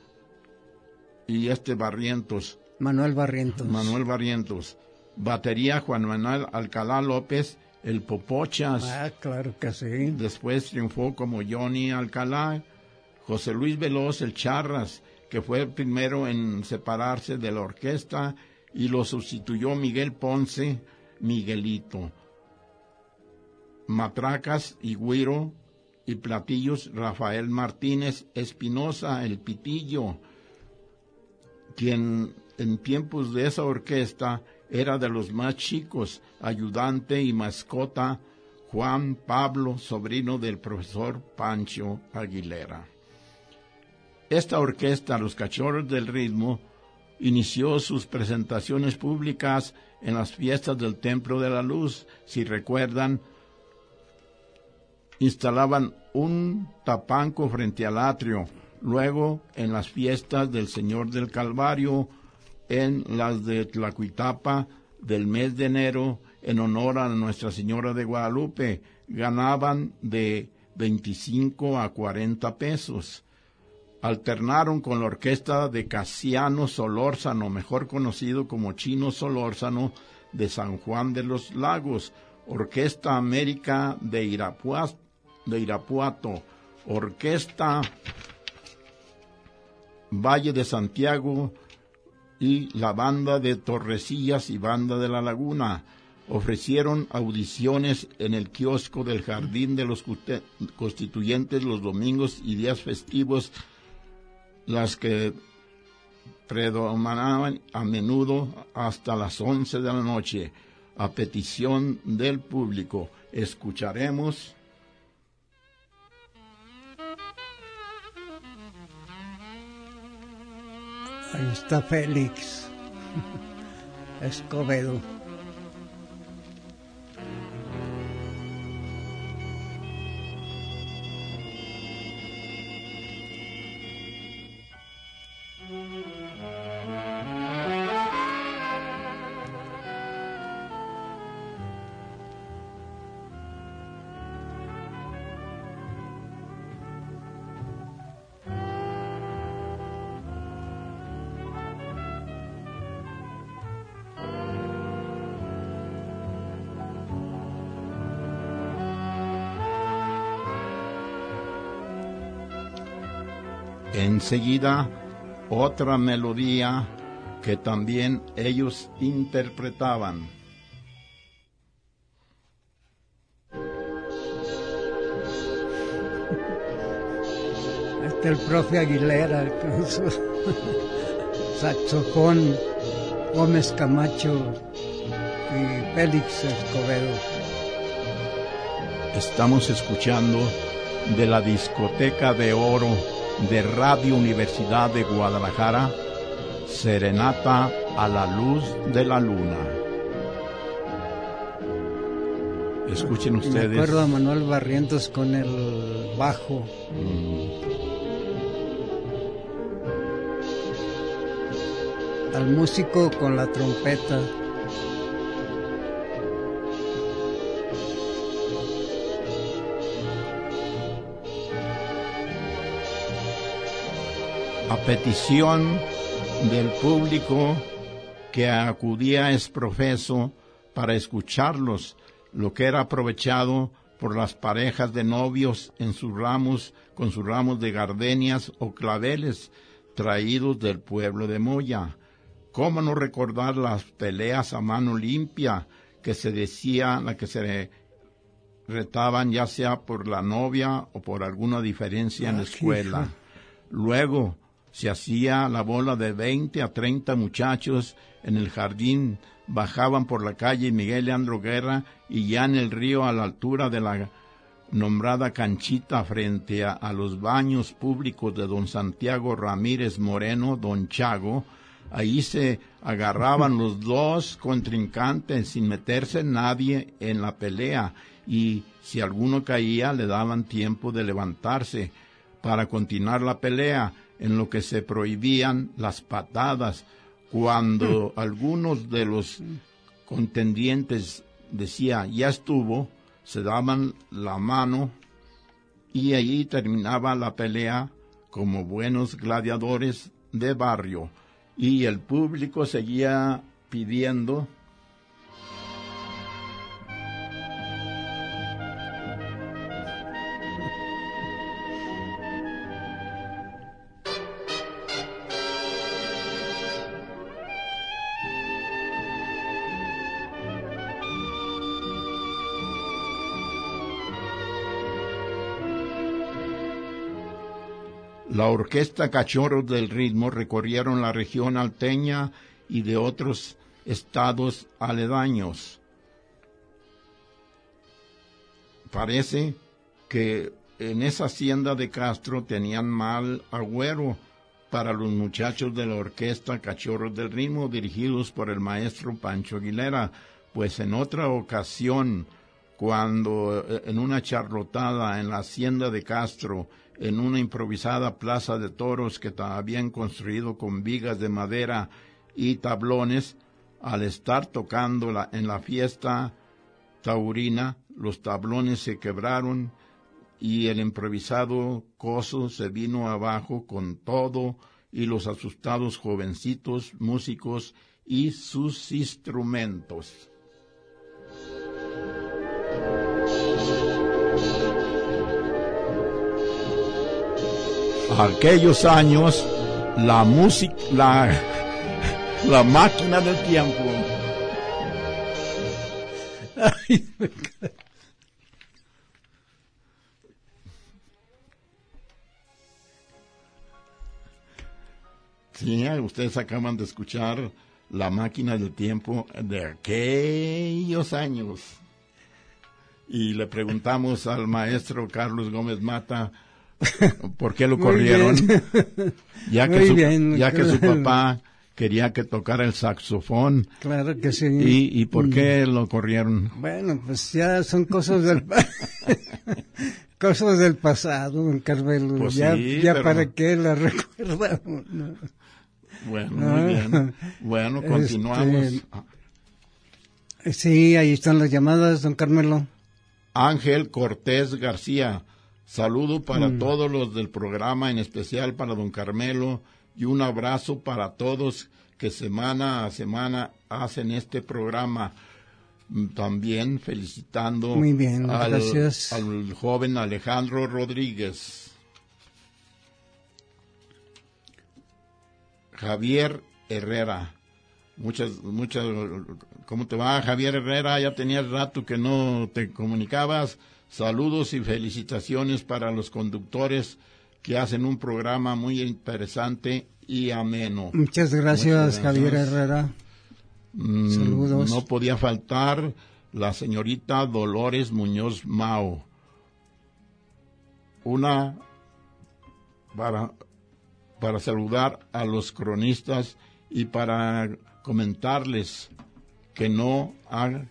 y este Barrientos. Manuel Barrientos. Manuel Barrientos. Batería Juan Manuel Alcalá López, el Popochas. Ah, claro que sí. Después triunfó como Johnny Alcalá. José Luis Veloz, el Charras, que fue el primero en separarse de la orquesta, y lo sustituyó Miguel Ponce, Miguelito. Matracas y güiro y platillos Rafael Martínez Espinosa, el Pitillo, quien en tiempos de esa orquesta era de los más chicos, ayudante y mascota Juan Pablo, sobrino del profesor Pancho Aguilera. Esta orquesta, Los Cachorros del Ritmo, inició sus presentaciones públicas en las fiestas del Templo de la Luz. Si recuerdan, instalaban un tapanco frente al atrio, luego en las fiestas del Señor del Calvario, en las de Tlacuitapa del mes de enero, en honor a Nuestra Señora de Guadalupe, ganaban de veinticinco a cuarenta pesos. Alternaron con la orquesta de Casiano Solórzano, mejor conocido como Chino Solórzano, de San Juan de los Lagos, Orquesta América de Irapuato, de Irapuato, Orquesta Valle de Santiago y la Banda de Torrecillas y Banda de la Laguna, ofrecieron audiciones en el kiosco del Jardín de los Constituyentes los domingos y días festivos, las que predominaban a menudo hasta las once de la noche. A petición del público, escucharemos Ahí está Félix Escobedo. Enseguida, otra melodía que también ellos interpretaban. Este el profe Aguilera con su saxofón, Gómez Camacho y Félix Escobedo. Estamos escuchando de la Discoteca de Oro de Radio Universidad de Guadalajara, Serenata a la Luz de la Luna. Escuchen ustedes. Me acuerdo a Manuel Barrientos con el bajo. Mm. Al músico con la trompeta. A petición del público que acudía es profeso para escucharlos, lo que era aprovechado por las parejas de novios en sus ramos, con sus ramos de gardenias o claveles traídos del pueblo de Moya. ¿Cómo no recordar las peleas a mano limpia que se decía, la que se retaban ya sea por la novia o por alguna diferencia en la escuela? Luego se hacía la bola de veinte a treinta muchachos en el jardín, bajaban por la calle Miguel Leandro Guerra y ya en el río a la altura de la nombrada canchita frente a, a los baños públicos de don Santiago Ramírez Moreno, don Chago, ahí se agarraban los dos contrincantes sin meterse nadie en la pelea y si alguno caía le daban tiempo de levantarse para continuar la pelea, en lo que se prohibían las patadas. Cuando algunos de los contendientes decía ya estuvo, se daban la mano y allí terminaba la pelea como buenos gladiadores de barrio y el público seguía pidiendo. La orquesta Cachorros del Ritmo recorrieron la región alteña y de otros estados aledaños. Parece que en esa hacienda de Castro tenían mal agüero para los muchachos de la orquesta Cachorros del Ritmo dirigidos por el maestro Pancho Aguilera, pues en otra ocasión, cuando en una charlotada en la hacienda de Castro, en una improvisada plaza de toros que habían construido con vigas de madera y tablones, al estar tocando la, en la fiesta taurina, los tablones se quebraron y el improvisado coso se vino abajo con todo y los asustados jovencitos, músicos y sus instrumentos. Aquellos años, la música, la, la máquina del tiempo. Ay, me cae. Sí, ustedes acaban de escuchar La Máquina del Tiempo de aquellos años. Y le preguntamos al maestro Carlos Gómez Mata por qué lo corrieron, ya que, su, bien, ya que su papá quería que tocara el saxofón. Claro que sí. ¿Y, y por qué lo corrieron? Bueno, pues ya son cosas del cosas del pasado, don Carmelo. Pues ya sí, ya pero... para qué la recuerdamos, ¿no? Bueno, ¿no? muy bien. Bueno, continuamos. Este, sí, ahí están las llamadas, don Carmelo. Ángel Cortés García, saludo para mm. todos los del programa, en especial para don Carmelo, y un abrazo para todos que semana a semana hacen este programa. También felicitando Muy bien, al, gracias. al joven Alejandro Rodríguez. Javier Herrera, muchas, muchas, ¿cómo te va, Javier Herrera? Ya tenías rato que no te comunicabas. Saludos y felicitaciones para los conductores que hacen un programa muy interesante y ameno. Muchas gracias, Muchas gracias. Javier Herrera. Mm, Saludos. No podía faltar la señorita Dolores Muñoz Mao. Una para... para saludar a los cronistas y para comentarles que no hagan...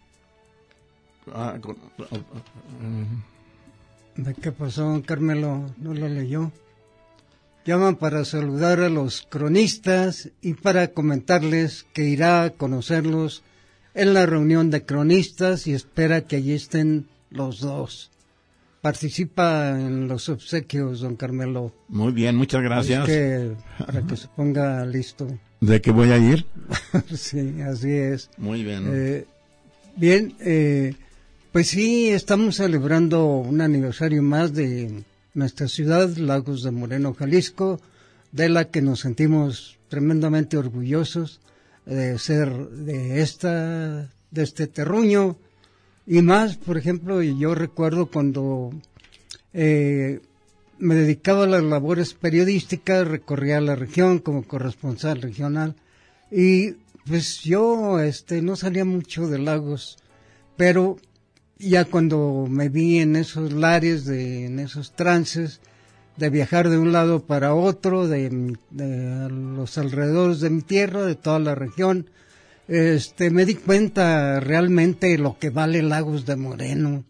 ¿De qué pasó, don Carmelo? ¿No lo leyó? Llaman para saludar a los cronistas y para comentarles que irá a conocerlos en la reunión de cronistas y espera que allí estén los dos. Participa en los obsequios, don Carmelo. Muy bien, muchas gracias. Es que, para que se ponga listo. ¿De qué voy a ir? Sí, así es. Muy bien. Eh, bien, eh, pues sí, estamos celebrando un aniversario más de nuestra ciudad, Lagos de Moreno, Jalisco, de la que nos sentimos tremendamente orgullosos de ser de esta, de este terruño. Y más, por ejemplo, yo recuerdo cuando eh, me dedicaba a las labores periodísticas, recorría la región como corresponsal regional y pues yo este no salía mucho de Lagos, pero ya cuando me vi en esos lares, de, en esos trances, de viajar de un lado para otro, de, de los alrededores de mi tierra, de toda la región, Este, me di cuenta realmente lo que vale Lagos de Moreno,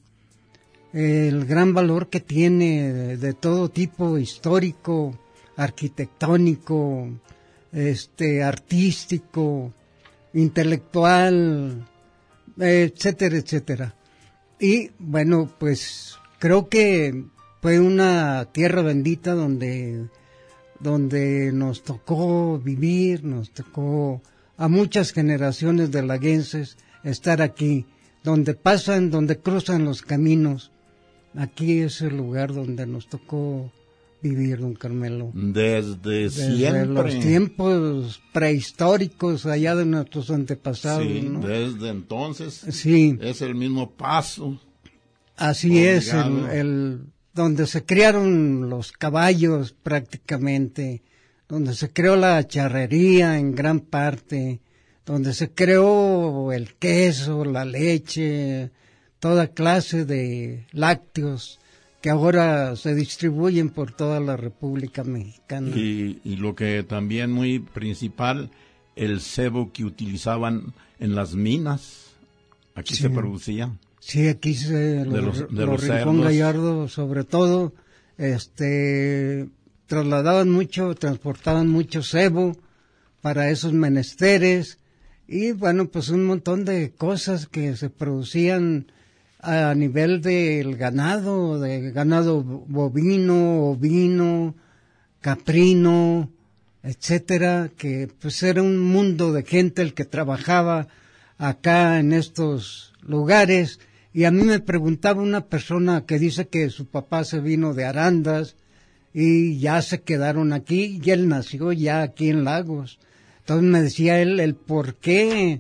el gran valor que tiene de, de todo tipo, histórico, arquitectónico, este, artístico, intelectual, etcétera, etcétera. Y bueno, pues creo que fue una tierra bendita donde, donde nos tocó vivir, nos tocó a muchas generaciones de laguenses estar aquí, donde pasan, donde cruzan los caminos. Aquí es el lugar donde nos tocó vivir, don Carmelo. Desde, Desde siempre. los tiempos prehistóricos allá de nuestros antepasados. Sí, ¿no? desde entonces. Sí. Es el mismo paso. Así obligado. es, el, el, donde se criaron los caballos prácticamente, donde se creó la charrería en gran parte, donde se creó el queso, la leche, toda clase de lácteos que ahora se distribuyen por toda la República Mexicana. Y, y lo que también muy principal, el cebo que utilizaban en las minas, aquí sí. se producía. Sí, aquí se, de los, los, de los los Rincón cerdos. Gallardo sobre todo, este, trasladaban mucho, transportaban mucho cebo para esos menesteres y bueno, pues un montón de cosas que se producían a nivel del ganado, de ganado bovino, ovino, caprino, etcétera, que pues era un mundo de gente el que trabajaba acá en estos lugares. Y a mí me preguntaba una persona que dice que su papá se vino de Arandas y ya se quedaron aquí y él nació ya aquí en Lagos. Entonces me decía él el por qué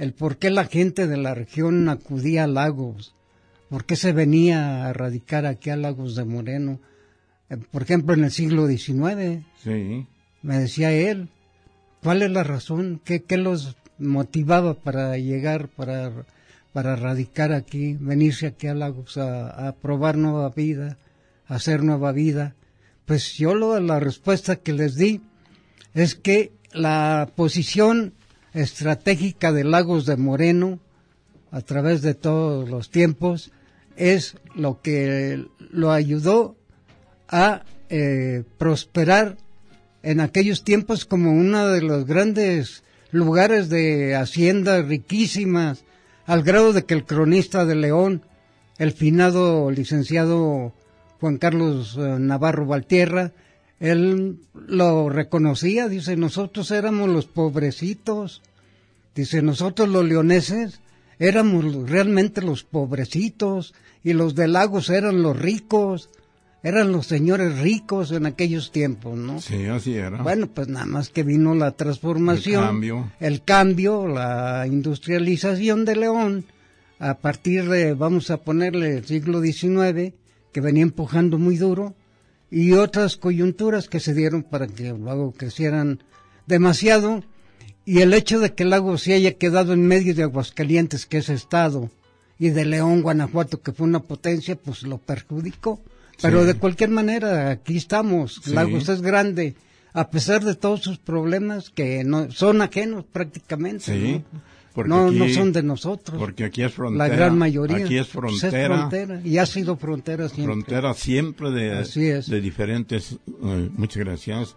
el por qué la gente de la región acudía a Lagos, por qué se venía a radicar aquí a Lagos de Moreno. Eh, por ejemplo, en el siglo diecinueve, Sí. me decía él, ¿cuál es la razón? ¿Qué, qué los motivaba para llegar, para, para radicar aquí, venirse aquí a Lagos a, a probar nueva vida, a hacer nueva vida? Pues yo lo, la respuesta que les di es que la posición estratégica de Lagos de Moreno a través de todos los tiempos es lo que lo ayudó a eh, prosperar en aquellos tiempos como uno de los grandes lugares de haciendas riquísimas, al grado de que el cronista de León, el finado licenciado Juan Carlos eh, Navarro Valtierra, él lo reconocía, dice, nosotros éramos los pobrecitos, dice, nosotros los leoneses éramos realmente los pobrecitos y los de Lagos eran los ricos, eran los señores ricos en aquellos tiempos, ¿no? Sí, así era. Bueno, pues nada más que vino la transformación, El cambio. el cambio, la industrialización de León, a partir de, vamos a ponerle, el siglo diecinueve, que venía empujando muy duro, y otras coyunturas que se dieron para que luego crecieran demasiado, y el hecho de que Lagos se haya quedado en medio de Aguascalientes, que es estado, y de León, Guanajuato, que fue una potencia, pues lo perjudicó. Pero sí, de cualquier manera, aquí estamos, sí. Lagos es grande, a pesar de todos sus problemas, que no son ajenos prácticamente, sí, ¿no? No, aquí, no son de nosotros. Porque aquí es frontera. La gran mayoría. Aquí es frontera. Pues es frontera y ha sido frontera siempre. Frontera siempre de, Así es. de diferentes. Uh, muchas gracias.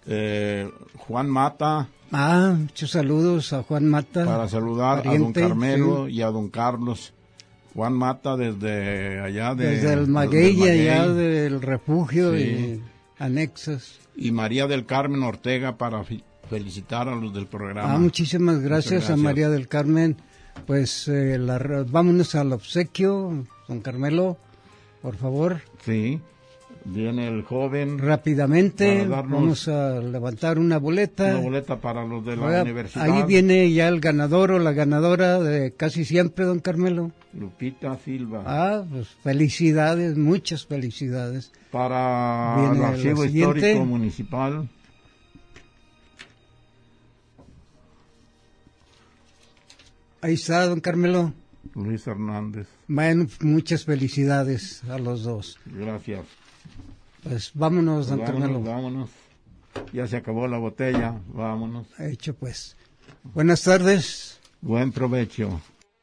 Eh, Juan Mata. Ah, muchos saludos a Juan Mata. Para saludar pariente, a don Carmelo sí. y a don Carlos. Juan Mata desde allá de... Desde el Maguey, allá del refugio sí. y anexas. Y María del Carmen Ortega para felicitar a los del programa. Ah, muchísimas gracias, gracias. a María del Carmen. Pues eh, la, vámonos al obsequio, don Carmelo, por favor. Sí, viene el joven. Rápidamente, vamos a levantar una boleta. Una boleta para los de la Oiga, universidad. Ahí viene ya el ganador o la ganadora de casi siempre, don Carmelo. Lupita Silva. Ah, pues felicidades, muchas felicidades. Para viene el Archivo siguiente. Histórico Municipal. Ahí está, don Carmelo. Luis Hernández. Bueno, muchas felicidades a los dos. Gracias. Pues vámonos, don pues vámonos, Carmelo. Vámonos. Ya se acabó la botella. Vámonos. Hecho pues. Buenas tardes. Buen provecho.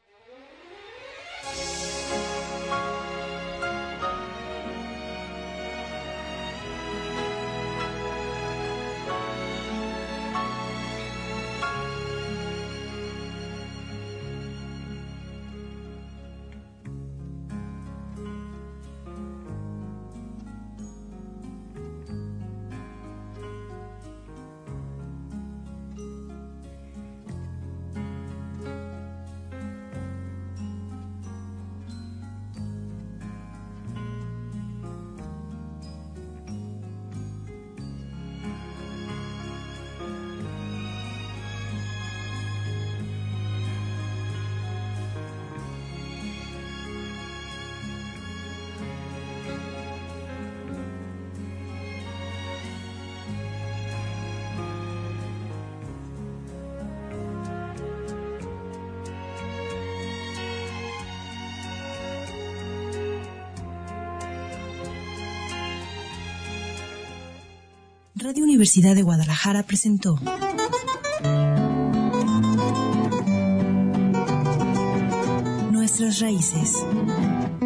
Radio Universidad de Guadalajara presentó Nuestras Raíces.